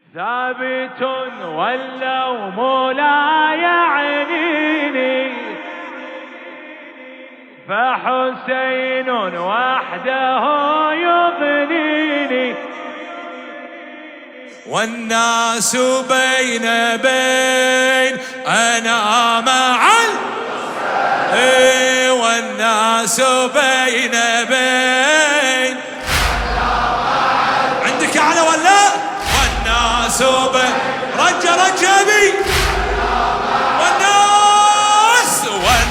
ثابت واللوم لا يعنيني، فحسين وحده يغنيني، والناس بين أنا مع والناس بين عندك أعلى ولا؟ والناس رجع بي والناس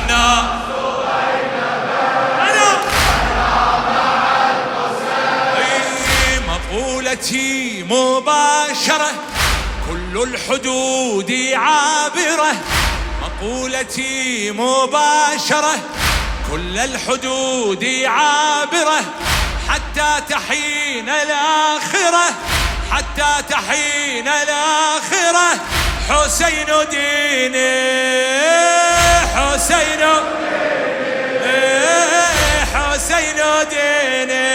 أنا مع الحسين. مقولتي مباشرة كل الحدود عابرة، مقولتي مباشرة كل الحدود عابرة، حتى تحين الآخرة، حتى تحين الآخرة. حسين ديني، حسين حسين ديني،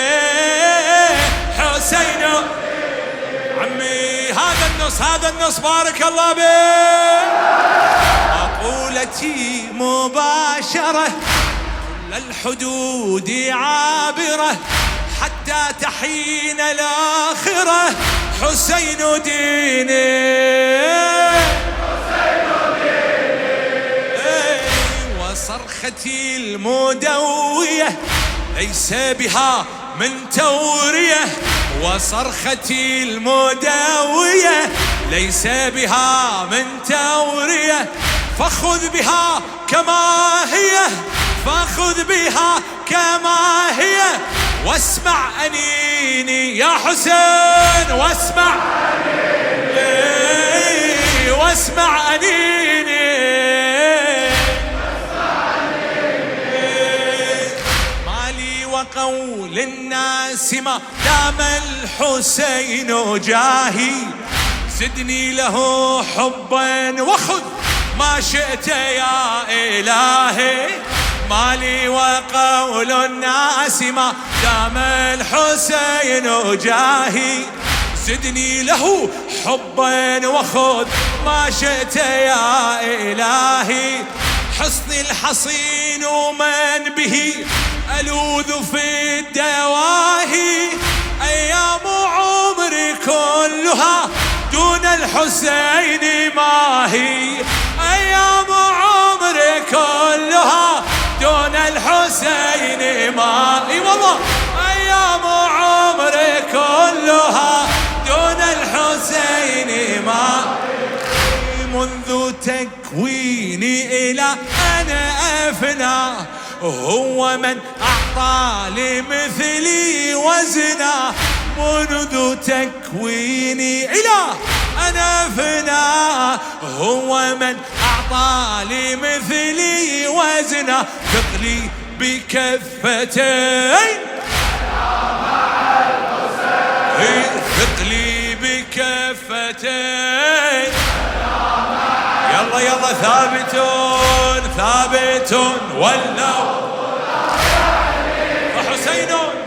حسين عمي. هذا النص بارك الله به. مقولتي مباشرة كل الحدود عابرة، حتى تحين الآخرة. حسين ديني، حسين ديني. وصرختي المدوية ليس بها من تورية، وصرختي المدوية ليس بها من تورية. فخذ بها كما هي، فخذ بها كما هي، واسمع أنيني يا حسين، واسمع أنيني، واسمع أنيني. مالي وقول الناس ما دام الحسين جاهي، زدني له حبا وخذ ما شئت يا إلهي. مالي وقول الناس ما دام الحسين جاهي، زدني له حبا وخذ ما شئت يا إلهي. حصني الحصين ومن به ألوذ في الدواهي، أيام عمري كلها دون الحسين ما هي، أيام عمري كلها دون الحسين ما هي. والله أيام عمري كلها دون الحسين ما هي. منذ تكويني إلى أنا أفنى، هو من أعطى لمثلي وزنا. منذ تكويني إلى أنا فنا، هو من أعطى لمثلي وزنا. ثقلي بكفتين مع الحسين، ثقلي بكفتين. يلا يلا ثابت ولو فحسين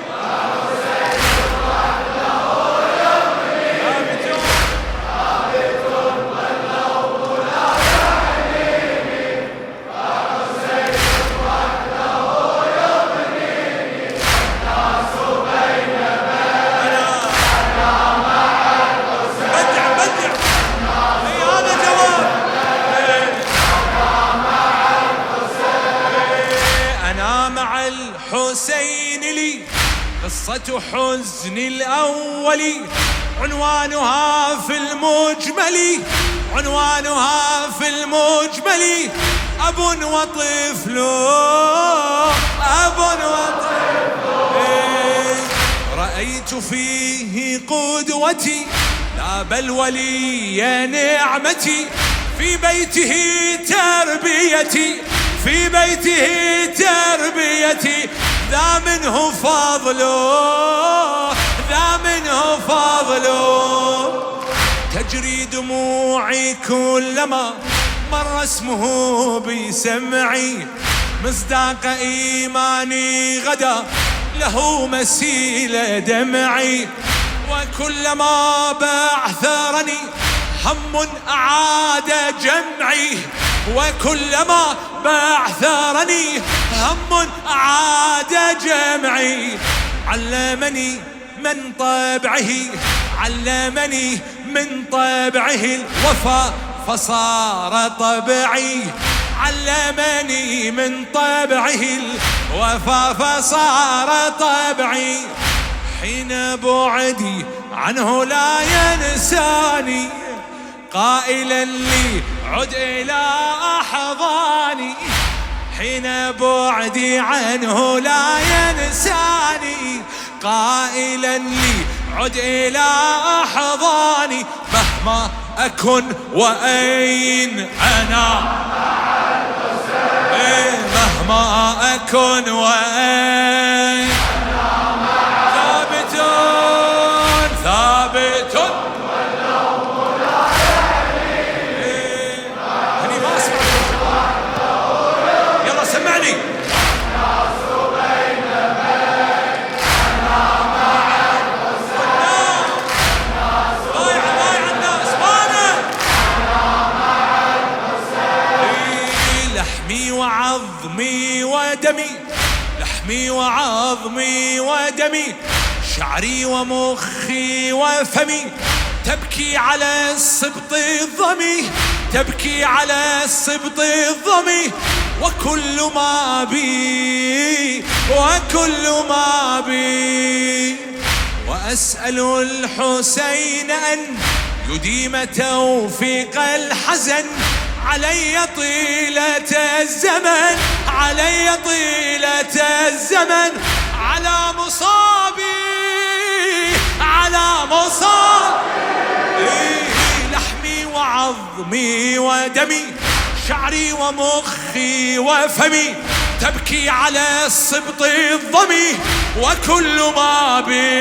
حسين لي قصة حزن الأول، عنوانها في المجمل، عنوانها في المجمل. أب وطفل، أب وطفل. رأيت فيه قدوتي لا بل ولي نعمتي، في بيته تربيتي، في بيته تربيتي. ذا منه فضله، ذا منه فضله. تجري دموعي كلما مر اسمه بسمعي، مصداق إيماني غدا له مسيل دمعي. وكلما بعثر بعثرني هم أعاد جمعي، وكلما بعثرني هم أعاد جمعي. علمني من طبعه، علمني من طبعه الوفا فصار طبعي. علمني من طبعه الوفا فصار طبعي. حين بعدي عنه لا ينساني، قائلا لي عد إلى أحضاني. حين بعدي عنه لا ينساني، قائلا لي عد إلى أحضاني. مهما أكن وأين أنا، مهما أكن وأين ثابت ثابت. هني ما أسمع، يلا سمعني. لحمي وعظمي ودمي، لحمي وعظمي ودمي، شعري ومخي وفمي، تبكي على السبط الظمي، تبكي على السبط الظمي. وكل ما بي، وكل ما بي، وأسأل الحسين أن يديم توفيق الحزن علي طيلة الزمن، علي طيلة الزمن. على مصابي، على مصابي، لحمي وعظمي ودمي، شعري ومخي وفمي، تبكي على السبط الظمي. وكل ما بي،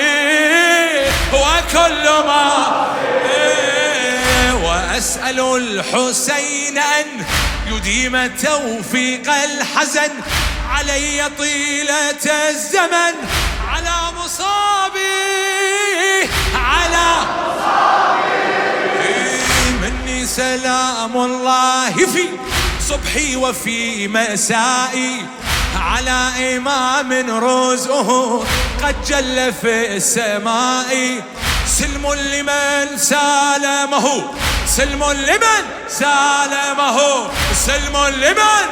وكل ما بي، وأسأل الحسين أن يديم توفيق الحزن علي طيلة الزمن. على مصابي، على مصابي، مني سلام الله في صبحي وفي مسائي، على إمام رزقه قد جل في السماء. سلم لمن سالمه، سلم لمن سالمه، سلم لمن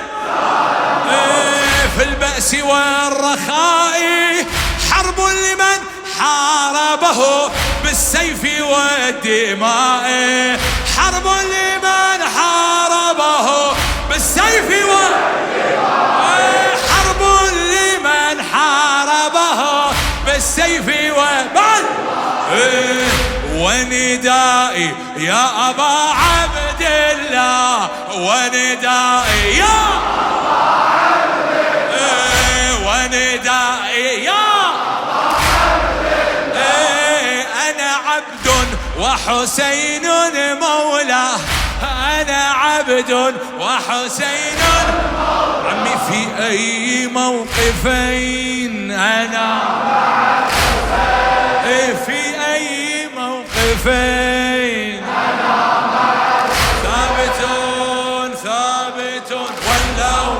في البأس والرخاء، حرب لمن حاربه بالسيف والدماء، حرب لمن حاربه بالسيف والدماء، حرب لمن حاربه بالسيف والدماء. وندائي يا أبا عبد الله، وندائي يا أبا عبد الله، وندائي يا أبا عبد الله. أنا عبد وحسين مولاه، أنا عبد وحسين مولاه. عمي في أي موقفين أنا مع الحسين، في أي موقفين أنا مع الحسين. ثابت ثابت ولو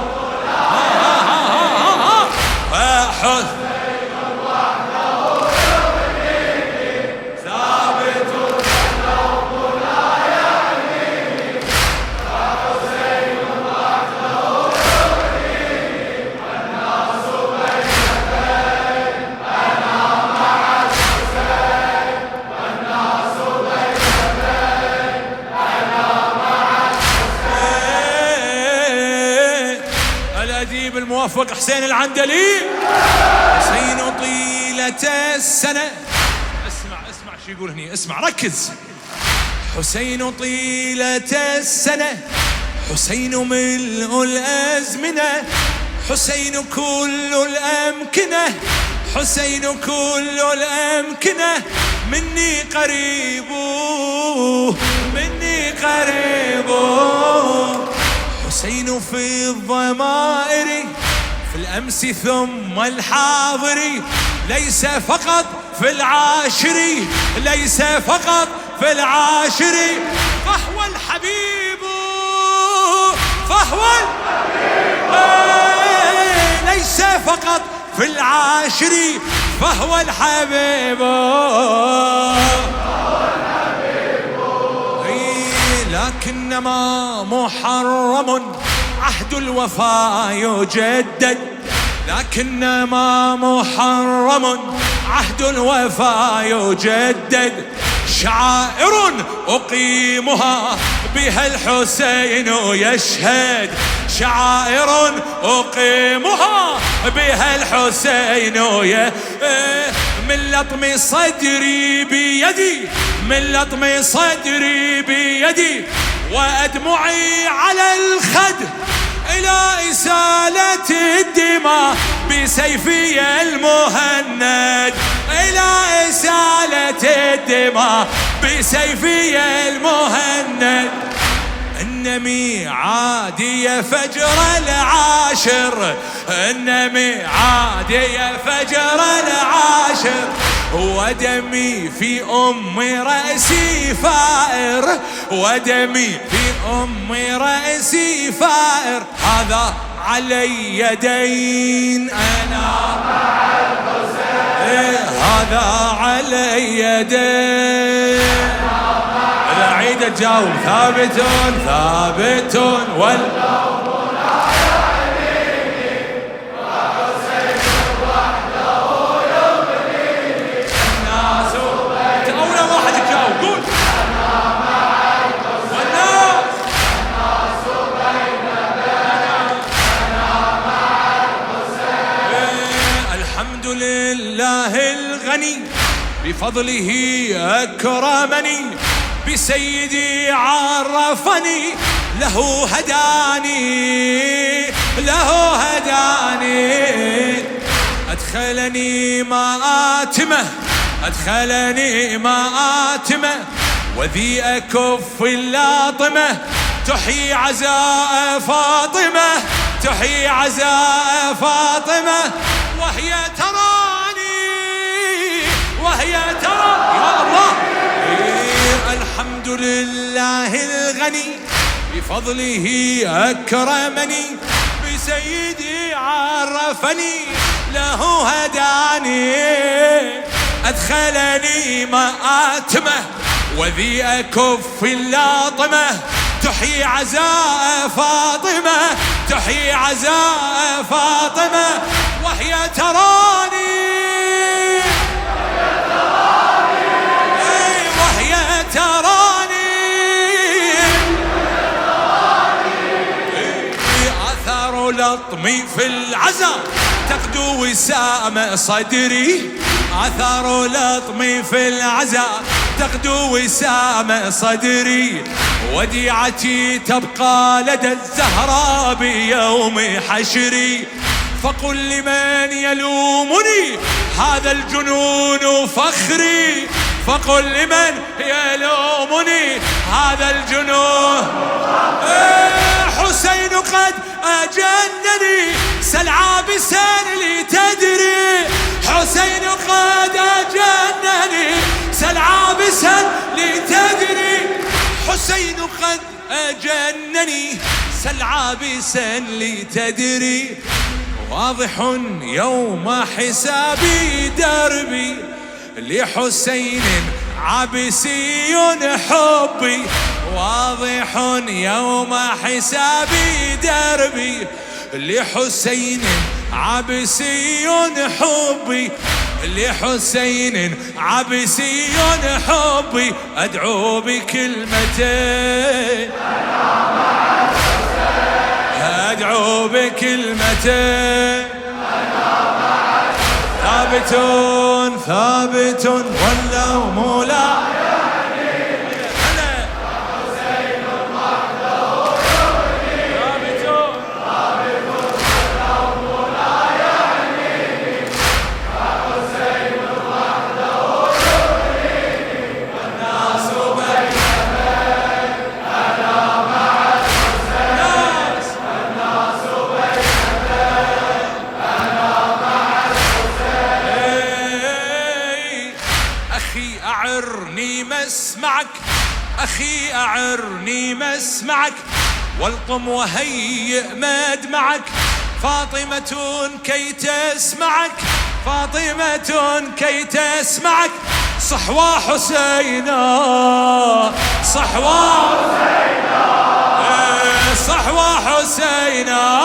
فحسين وحده يغنيني، ثابت ولو لا يعنيني، فحسين وحده يغنيني، والناس بين يدين أنا مع الحسين، والناس بين يدين أنا مع الحسين. الأديب الموفق حسين العندلي. حسين طيلة السنة، اسمع اسمع شو يقول هني، اسمع ركز. حسين طيلة السنة، حسين ملء الأزمنة، حسين كل الأمكنة، حسين كل الأمكنة. مني قريب، مني قريب. حسين في الضمائر، في الأمس ثم الحاضر، ليس فقط في العاشر، ليس فقط في العاشر فهو الحبيب، فهو ليس فقط في العاشر فهو الحبيب، لكنما محرم عهد الوفاء يجدد، لكنما محرم عهد الوفاء يجدد، شعائر أقيمها بها الحسين يشهد، شعائر أقيمها بها الحسين من لطم صدري بيدي، من لطم صدري بيدي وأدمعي على الخد إلى إسالة الدماء بسيفي المهند، إلى إسالة الدماء بسيفي المهند. إن ميعادي فجر العاشر، إن ميعادي فجر العاشر، ودمي في أم رأسي فائر، ودمي في أم رأسي فائر، هذا علي دين أنا مع الحسين، هذا علي دين. العيد تجاوب ثابت ثابت واللوم لا يعنيني، وحسين وحده يغنيني. الناس أول واحد تجاوب قول أنا مع الحسين، والناس بيننا، أنا مع الحسين. الحمد لله الغني بفضله أكرمني، بسيدي عرفني، له هداني، له هداني. أدخلني مآتمه، أدخلني مآتمه، وذي أكف اللاطمة تحيي عزاء فاطمة، تحيي عزاء فاطمة، وهي تراني، وهي تراني. يا الله، الحمد لله الغني بفضله أكرمني، بسيدي عرفني، له هداني. أدخلني مآتمه، وذي أكف اللاطمة تحيي عزاء فاطمة، تحيي عزاء فاطمة، وهي تراني، تراني. أثر لطمي في العزاء تقدو وسام صدري، أثر لطمي في العزاء تقدو وسام صدري، وديعتي تبقى لدى الزهراء بيوم حشري. فقل لمن يلومني هذا الجنون فخري، فقل لمن يلومني هذا الجنون. حسين قد أجنني سل عابسا لتدري، حسين قد أجنني سل عابسا لتدري، حسين قد أجنني سل عابسا لتدري. واضح يوم حسابي دربي لحسين عبسي حبي، واضح يوم حسابي دربي لحسين عبسي حبي، لحسين عبسي حبي. أدعو بكلمتين، أدعو بكلمتين، ثابت ثابت واللوم لا يعنيني، وحسين وحده يغنيني، ثابت ثابت واللوم لا يعنيني، وحسين وحده يغنيني. والناس بيننا أنا مع الحسين، والناس بيننا أنا مع الحسين. أخي أعرني أخي أعرني مسمعك والطم وهيئ مدمعك، فاطمة كي تسمعك، فاطمة كي تسمعك، صحوى حسينا، صحوى حسينا، صحوى حسينا،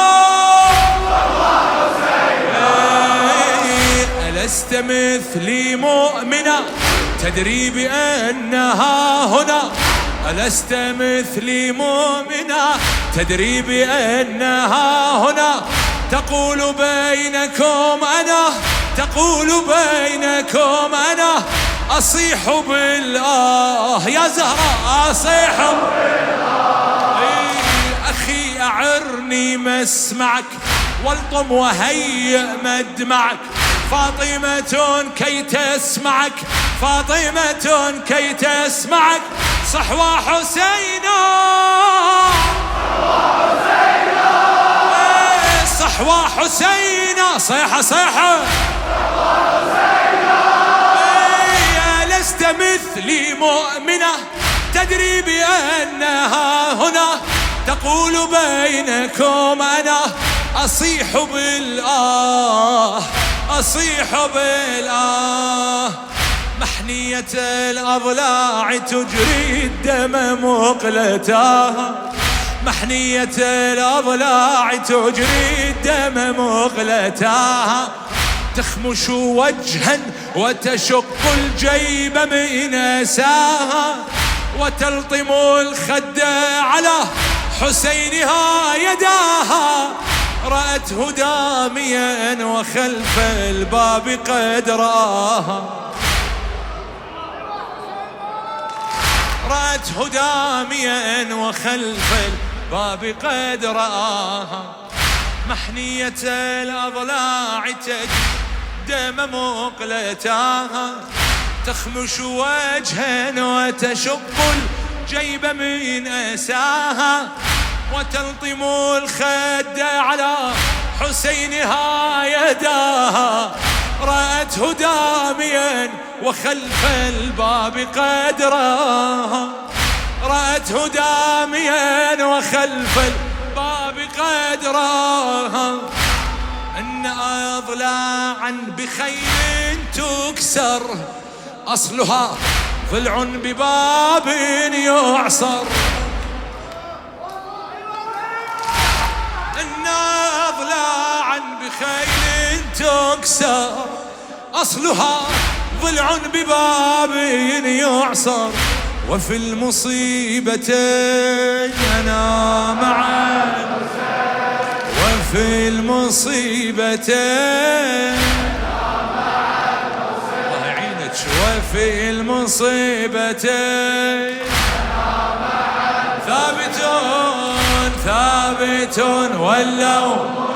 ألست مثلي مؤمنة تدري بأنها هنا، ألست مثلي مؤمنة تدري بأنها هنا، تقول بينكم أنا، تقول بينكم أنا، أصيح بالآه يا زهراء، أصيح بالآه. أخي أعرني مسمعك والطم وهيئ مدمعك، فاطمة كي تسمعك، فاطمة كي تسمعك، صحوى حسينا، صحوى حسينا، صيحة صيحة، لست مثلي مؤمنة تدري بأنها هنا، تقول بينكم أنا، أصيح بالآه، أصيح بالآه. محنية الأضلاع تجري الدم مقلتاها، محنية الأضلاع تجري الدم مقلتاها، تخمش وجها وتشق الجيب من أساها، وتلطم الخد على حسينها يداها، رأته داميا وخلف الباب قد راها، رأته داميا وخلف الباب قد راها، محنية الأضلاع دم مقلتاها، تخمش وجها وتشق الجيب من أساها، وتلطم الخد على حسينها يداها، رأته داميا وخلف الباب قد راها، رأته داميا وخلف الباب قد راها، إن أضلاعا بخيل تكسر، أصلها ضلع بباب يعصر، إن أضلاعا بخيل تكسر، أصلها ضلع بباب يعصر، وفي المصيبتين أنا معا، وفي المصيبتين الله يعينك، وفي المصيبتين ثابت ثابت ولو